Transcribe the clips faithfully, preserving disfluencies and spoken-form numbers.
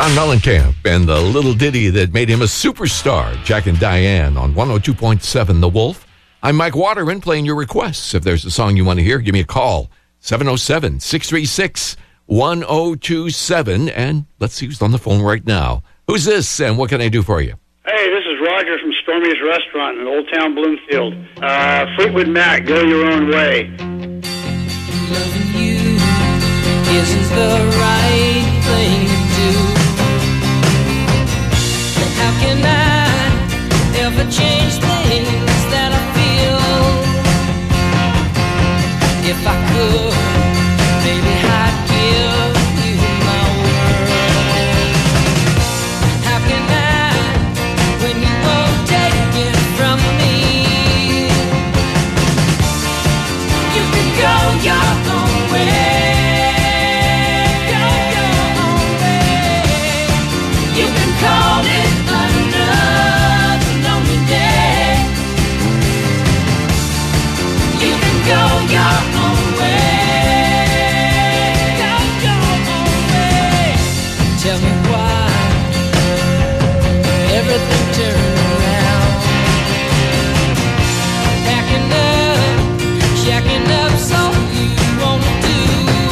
John Mellencamp and the little ditty that made him a superstar, Jack and Diane on one oh two point seven The Wolf. I'm Mike Waterman playing your requests. If there's a song you want to hear, give me a call, seven oh seven, six three six, one oh two seven. And let's see who's on the phone right now. Who's this and what can I do for you? Hey, this is Roger from Stormy's Restaurant in Old Town Bloomfield. Uh, Fleetwood Mac, Go Your Own Way. Loving you isn't the right thing to do. And how can I ever change things that I feel? If I could, maybe I'd give you my world. How can I, when you won't take it from me? You can go your own way. Call it another lonely day. You can go your own way. Go your own way. Tell me why everything turned around. Packing up, jacking up's all you wanna do.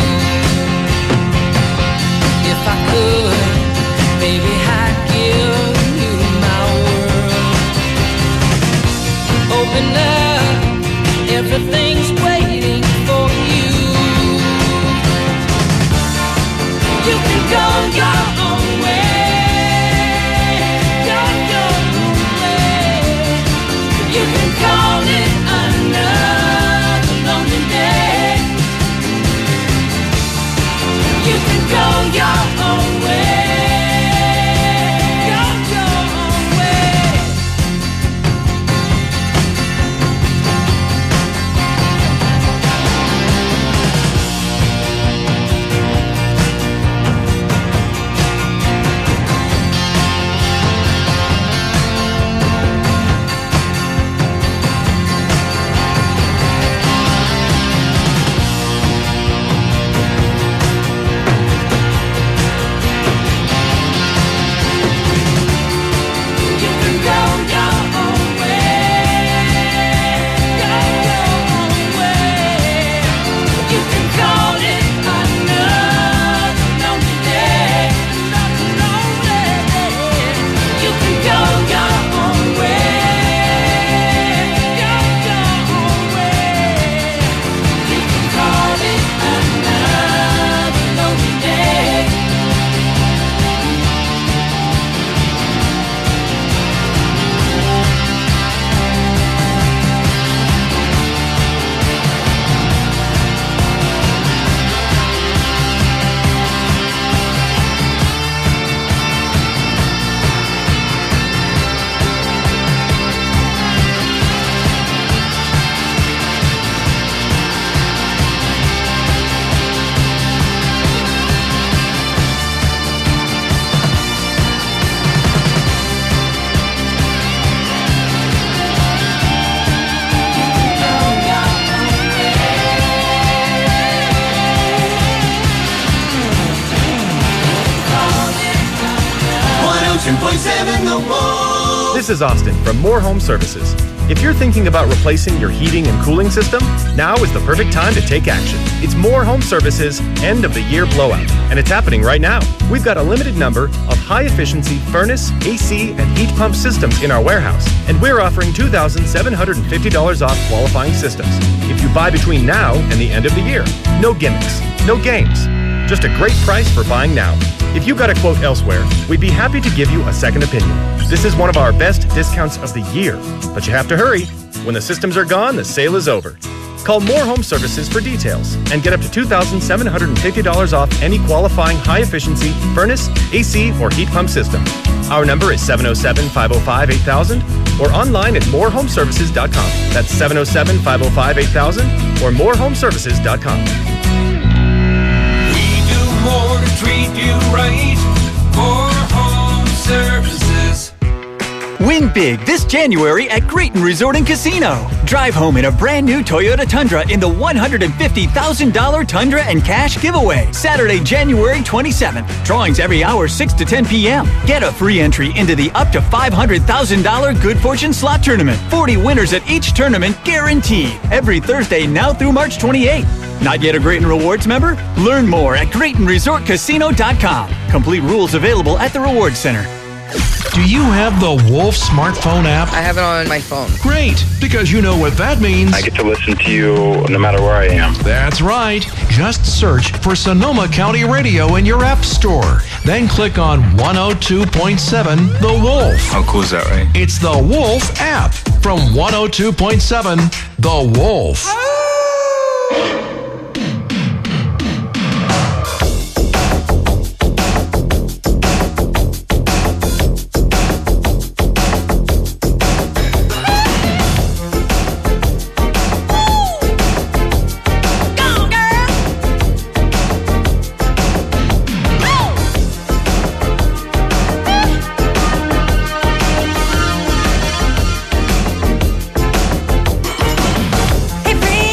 If I could, baby, I'd give you my world. Open up, everything's waiting for you. You can go your own way. Go your own way. You can call it another lonely day. You can go your own way. This is Austin from More Home Services. If you're thinking about replacing your heating and cooling system, now is the perfect time to take action. It's More Home Services End of the Year Blowout, and it's happening right now. We've got a limited number of high-efficiency furnace, A C, and heat pump systems in our warehouse, and we're offering two thousand seven hundred fifty dollars off qualifying systems if you buy between now and the end of the year. No gimmicks, no games. Just a great price for buying now. If you got a quote elsewhere, we'd be happy to give you a second opinion. This is one of our best discounts of the year, but you have to hurry. When the systems are gone, the sale is over. Call More Home Services for details and get up to two thousand seven hundred fifty dollars off any qualifying high-efficiency furnace, A C, or heat pump system. Our number is seven oh seven, five oh five, eight thousand or online at more home services dot com. That's seven oh seven, five oh five, eight thousand or more home services dot com. More to treat you right. More Home Services. Win big this January at Grayton Resort and Casino. Drive home in a brand new Toyota Tundra in the one hundred fifty thousand dollars Tundra and Cash giveaway. Saturday, January twenty-seventh. Drawings every hour, six to ten p.m. Get a free entry into the up to five hundred thousand dollars Good Fortune Slot Tournament. forty winners at each tournament guaranteed. Every Thursday now through March twenty-eighth. Not yet a Grayton Rewards member? Learn more at Grayton Resort Casino dot com. Complete rules available at the Rewards Center. Do you have the Wolf smartphone app? I have it on my phone. Great, because you know what that means. I get to listen to you no matter where I am. That's right. Just search for Sonoma County Radio in your app store. Then click on one oh two point seven The Wolf. How cool is that, right? It's the Wolf app from one oh two point seven The Wolf. Hey,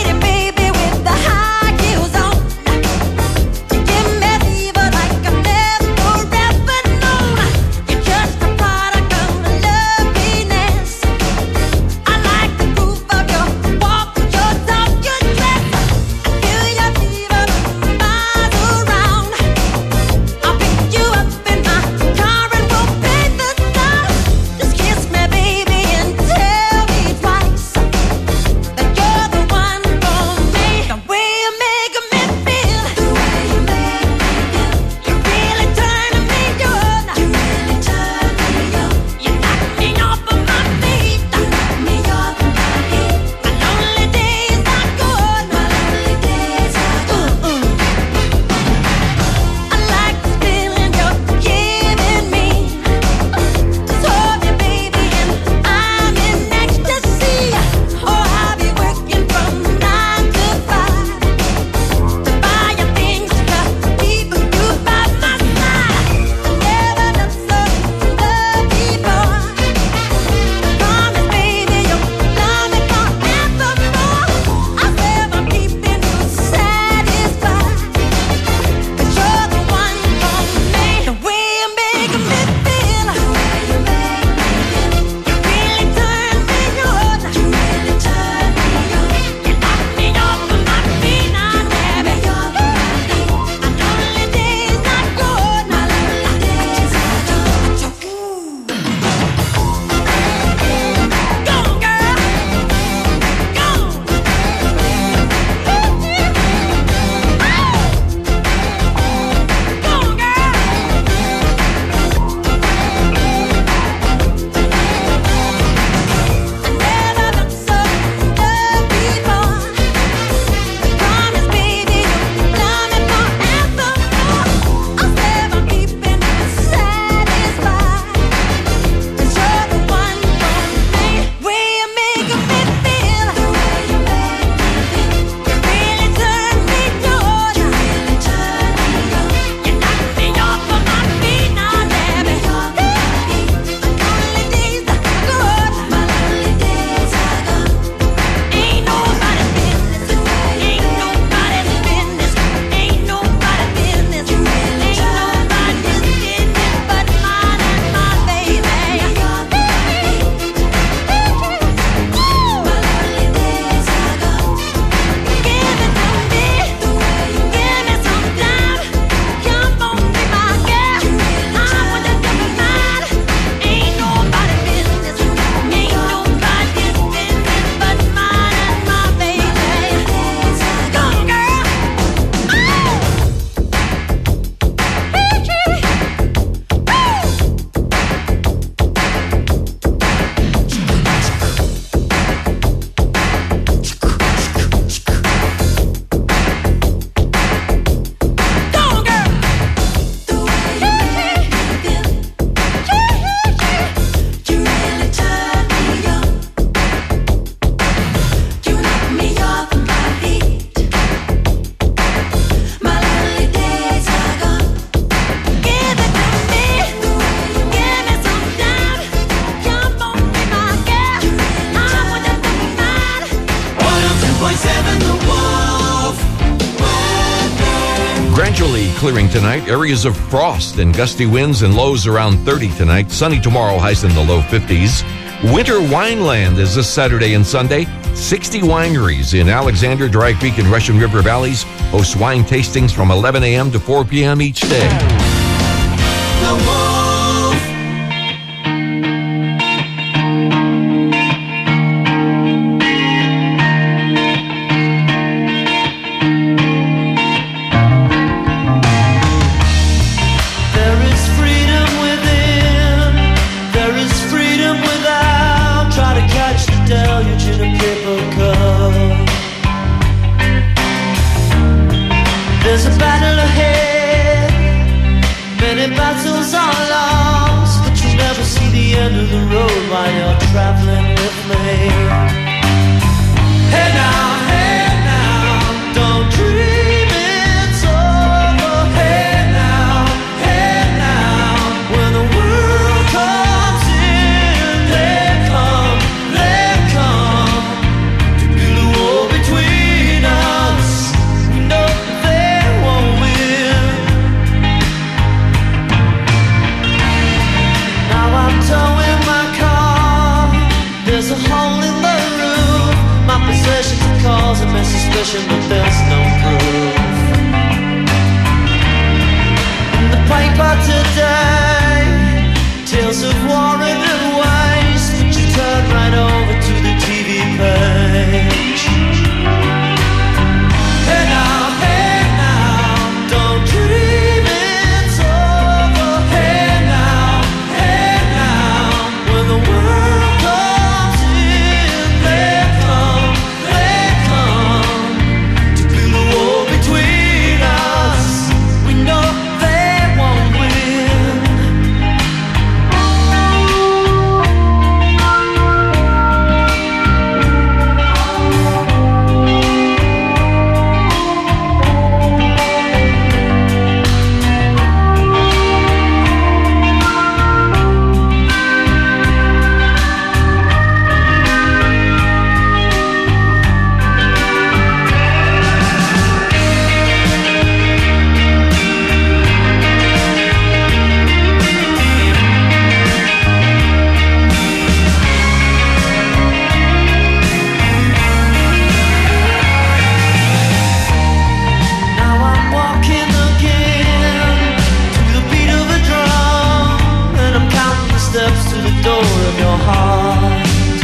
gradually clearing tonight. Areas of frost and gusty winds and lows around thirty tonight. Sunny tomorrow, highs in the low fifties. Winter Wineland is this Saturday and Sunday. sixty wineries in Alexander, Dry Creek, and Russian River Valleys host wine tastings from eleven a.m. to four p.m. each day. The Wolf. There is freedom within, there is freedom without. Try to catch the deluge in a paper cup. There's a battle ahead, many battles are lost, but you never see the end of the road while you're traveling with me. Hey now, hey now, don't dream it's over. Hey now, hey now, when the world comes in, they come, they come to build a wall between us. We know they won't win. Now I'm towing my car. There's a hole in the roof. My possessions are causing me suspicion, but there's no proof. In the paper today, tales of war and waste. But you turn right over to the T V page. Hey now, hey now, don't dream it's over. Hey now, hey now, when the world comes in, they come, they come to build a wall between us. We know they won't win. Now I'm walking again to the beat of a drum, and I'm counting the steps to the door of your heart.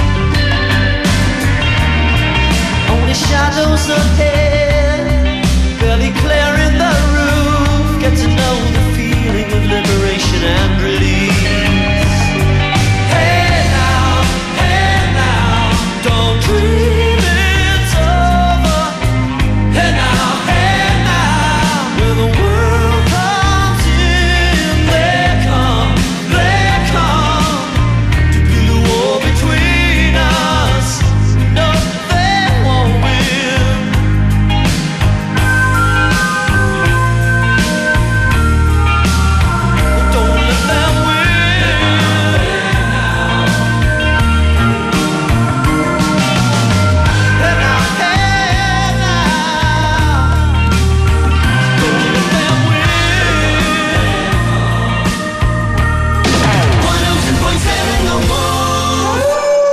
Only shadows ahead, barely clearing the roof. Get to know the feeling of liberation and release. Hey now, hey now, don't dream it's over. Hey now, hey now, when the world comes in, they come, they come to build a wall between us. No, they won't win. Don't let them win. Hey now, hey now, don't let them win. one oh two point seven The Wolf.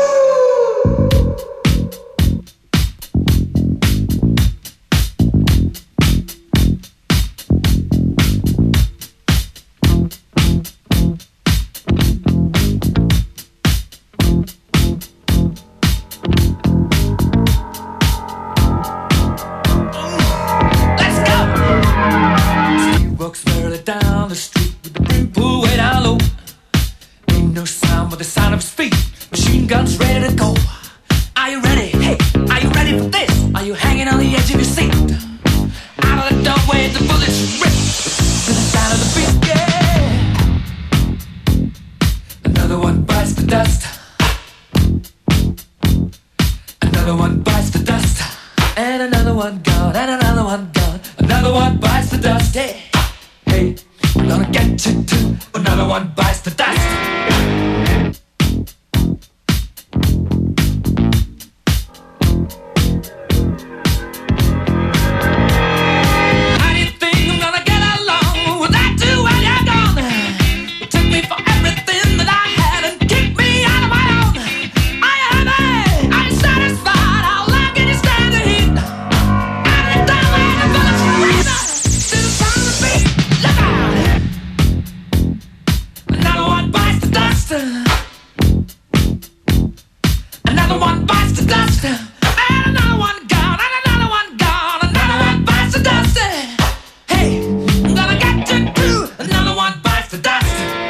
Let's go! He walks merrily down the street with the brim pulled way down low. Ain't no sound but the sound of his feet. Machine guns ready to go. Are you ready? Hey, are you ready for this? Are you hanging on the edge of your seat? Out of the doorway, the bullets rip to the sound of the beat. Yeah. Another one bites the dust. Another one bites the dust. And another one gone. And another one gone. Another one bites the dust. Hey, hey, I'm gonna get you too. Another one bites the dust. How do you think I'm gonna get Another one bites the dust. And another one gone. And another one gone. Another one bites the dust. Hey, I'm gonna get you too. Another one bites the dust.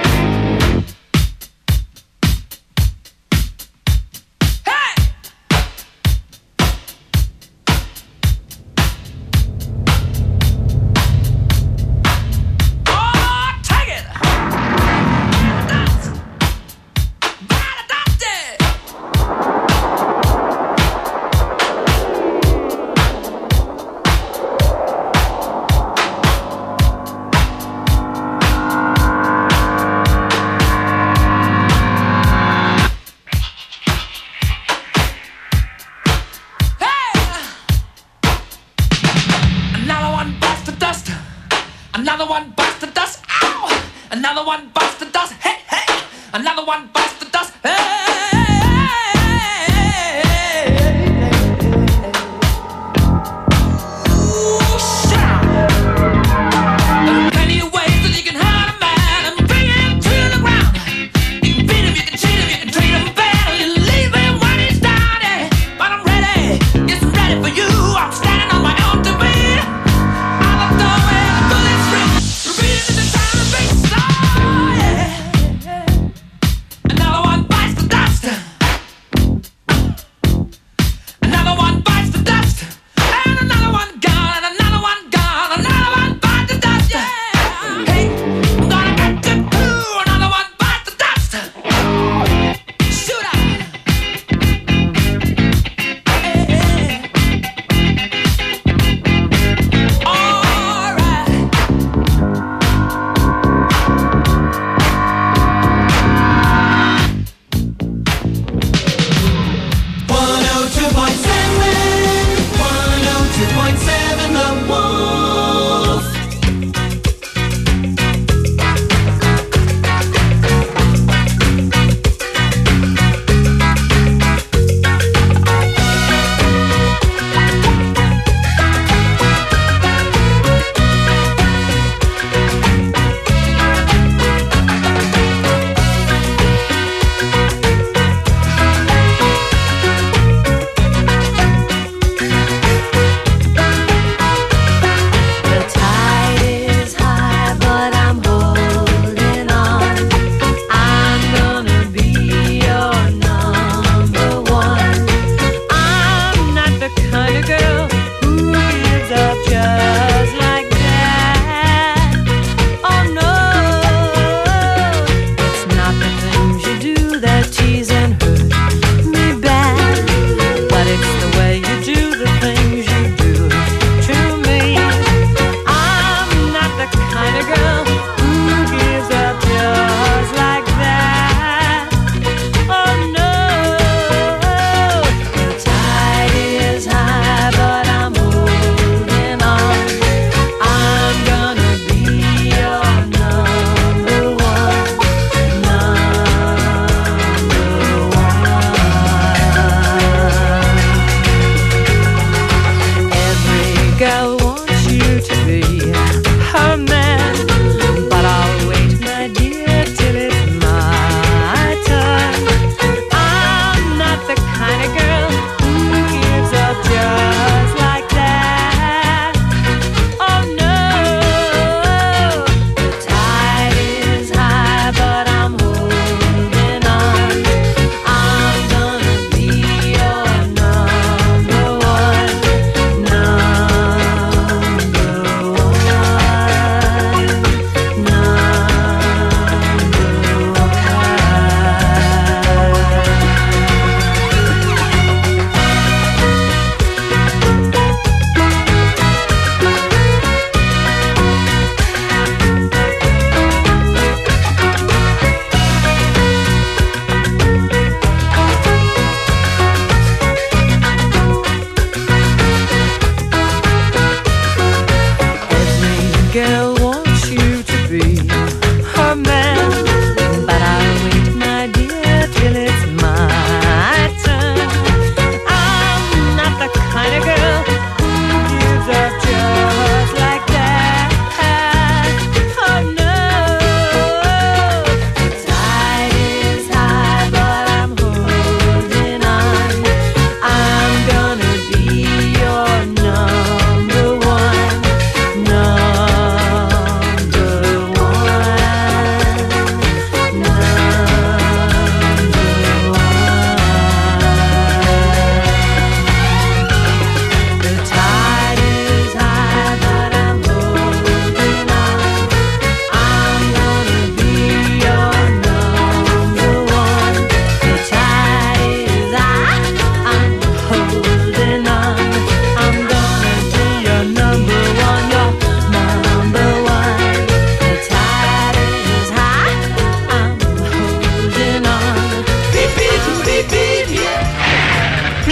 Another one bites the dust. Ow! Another one bites the dust. Hey, hey! Another one bites the dust. Hey! Ooh, shout! There are plenty of ways that you can hurt a man and bring him to the ground. You can beat him, you can cheat him, you can treat him bad, or you leave him when he's down. Yeah. But I'm ready, yes, I'm ready for you. I'm standing on my own to beat. Another one bites the dust.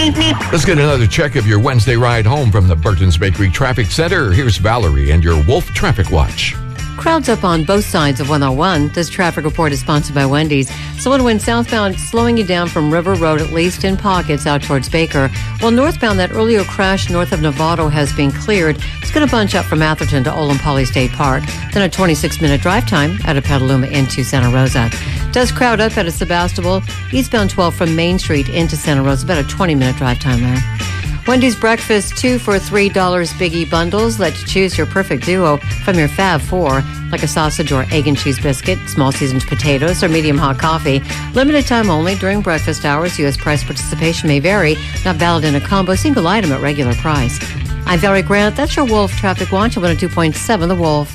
Let's get another check of your Wednesday ride home from the Burton's Bakery Traffic Center. Here's Valerie and your Wolf Traffic Watch. Crowds up on both sides of one oh one. This traffic report is sponsored by Wendy's. Someone went southbound, slowing you down from River Road, at least in pockets, out towards Baker. While northbound, that earlier crash north of Novato has been cleared. It's going to bunch up from Atherton to Olin Poly State Park. Then a twenty-six minute drive time out of Petaluma into Santa Rosa. Does crowd up at a Sebastopol. Eastbound twelve from Main Street into Santa Rosa. About a twenty minute drive time there. Wendy's breakfast, two for three dollars Biggie bundles. Let you choose your perfect duo from your Fab Four, like a sausage or egg and cheese biscuit, small seasoned potatoes, or medium hot coffee. Limited time only during breakfast hours. U S price participation may vary. Not valid in a combo, single item at regular price. I'm Valerie Grant. That's your Wolf Traffic Watch at one oh two point seven The Wolf.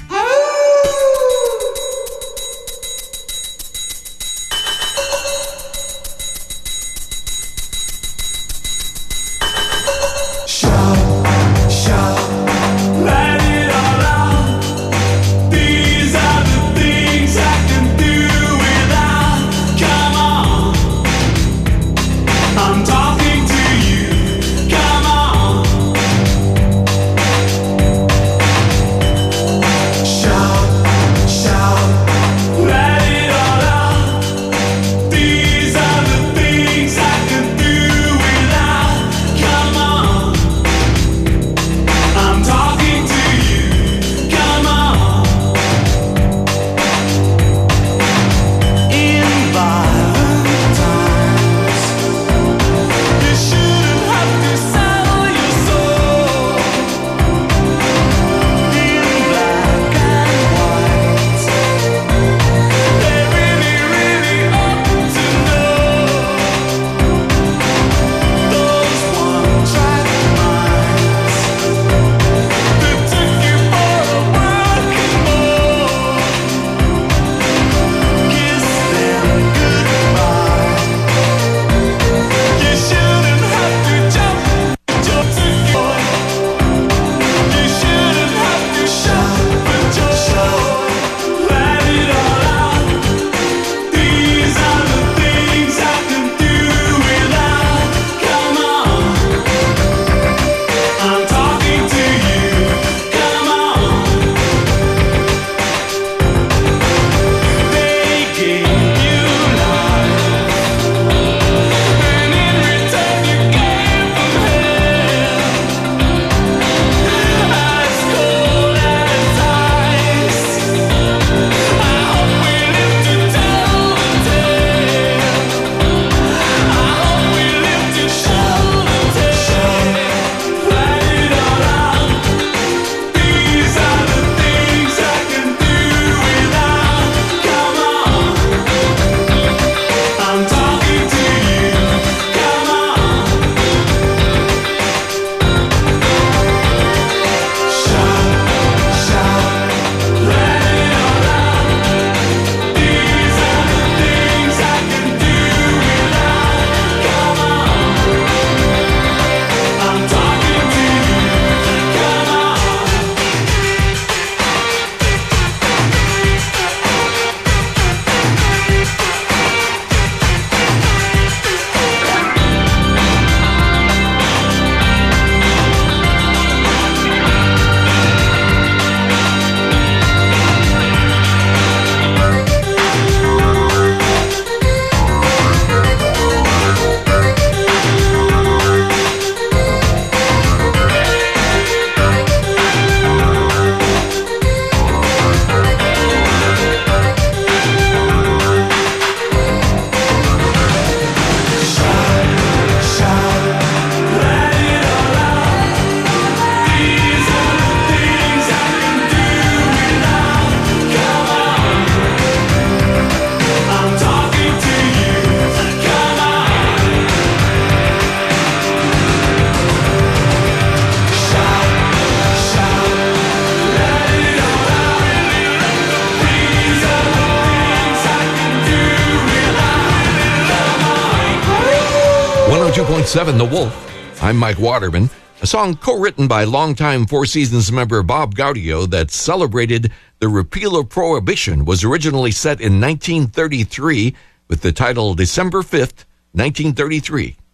two point seven The Wolf. I'm Mike Waterman. A song co-written by longtime Four Seasons member Bob Gaudio that celebrated the repeal of Prohibition was originally set in nineteen thirty-three with the title December fifth, nineteen thirty-three.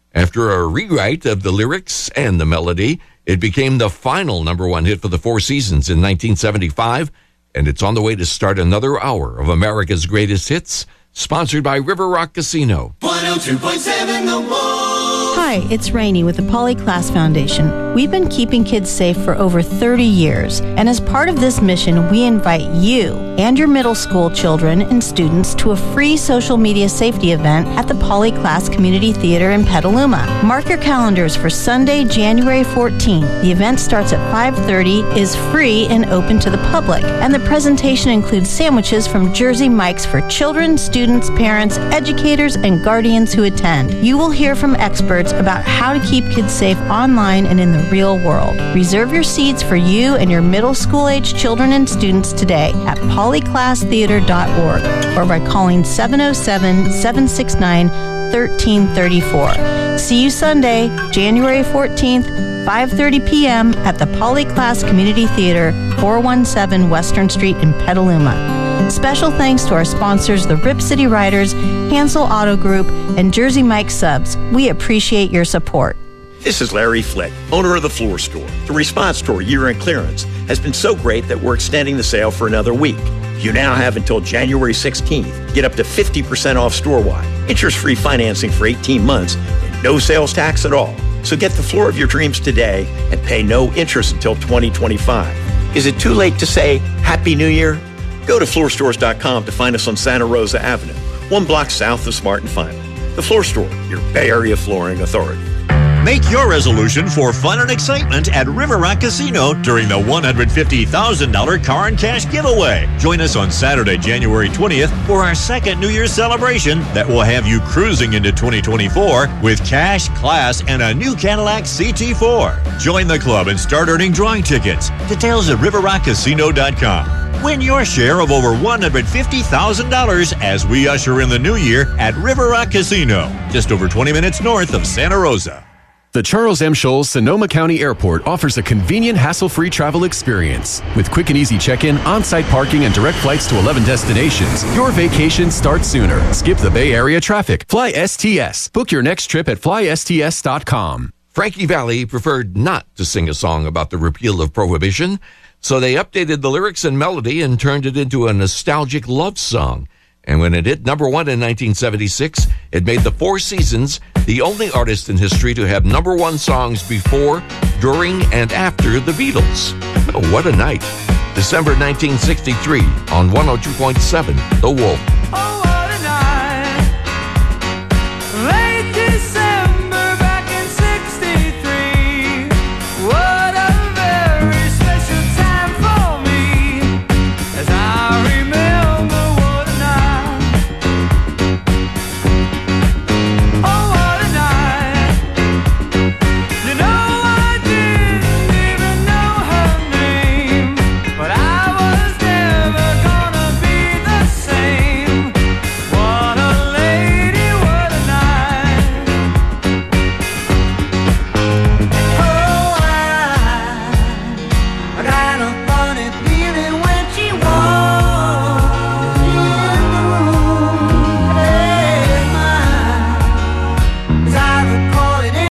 After a rewrite of the lyrics and the melody, it became the final number one hit for the Four Seasons in nineteen seventy-five, and it's on the way to start another hour of America's Greatest Hits, sponsored by River Rock Casino. one oh two point seven The Wolf. Hi, it's Rainey with the Polyclass Foundation. We've been keeping kids safe for over thirty years, and as part of this mission, we invite you and your middle school children and students to a free social media safety event at the Polyclass Community Theater in Petaluma. Mark your calendars for Sunday, January fourteenth. The event starts at five thirty, is free and open to the public, and the presentation includes sandwiches from Jersey Mike's for children, students, parents, educators, and guardians who attend. You will hear from experts about how to keep kids safe online and in the real world. Reserve your seats for you and your middle school age children and students today at polyclass theater dot org or by calling seven oh seven, seven six nine, one three three four. See you Sunday, January fourteenth, five thirty p.m. at the Polyclass Community Theater, four one seven Western Street in Petaluma. Special thanks to our sponsors, the Rip City Riders, Hansel Auto Group, and Jersey Mike Subs. We appreciate your support. This is Larry Flick, owner of The Floor Store. The response store year-end clearance has been so great that we're extending the sale for another week. You now have until January sixteenth. Get up to fifty percent off store-wide. Interest-free financing for eighteen months and no sales tax at all. So get the floor of your dreams today and pay no interest until twenty twenty-five. Is it too late to say Happy New Year? Go to floor stores dot com to find us on Santa Rosa Avenue, one block south of Smart and Final. The Floor Store, your Bay Area flooring authority. Make your resolution for fun and excitement at River Rock Casino during the one hundred fifty thousand dollars car and cash giveaway. Join us on Saturday, January twentieth for our second New Year's celebration that will have you cruising into twenty twenty-four with cash, class, and a new Cadillac C T four. Join the club and start earning drawing tickets. Details at river rock casino dot com. Win your share of over one hundred fifty thousand dollars as we usher in the new year at River Rock Casino, just over twenty minutes north of Santa Rosa. The Charles M. Scholes Sonoma County Airport offers a convenient, hassle-free travel experience. With quick and easy check-in, on-site parking, and direct flights to eleven destinations, your vacation starts sooner. Skip the Bay Area traffic. Fly S T S. Book your next trip at fly S T S dot com. Frankie Valli preferred not to sing a song about the repeal of Prohibition, so they updated the lyrics and melody and turned it into a nostalgic love song. And when it hit number one in nineteen seventy-six, it made the Four Seasons the only artist in history to have number one songs before, during, and after the Beatles. Oh, what a night. December nineteen sixty-three on one oh two point seven The Wolf. Oh.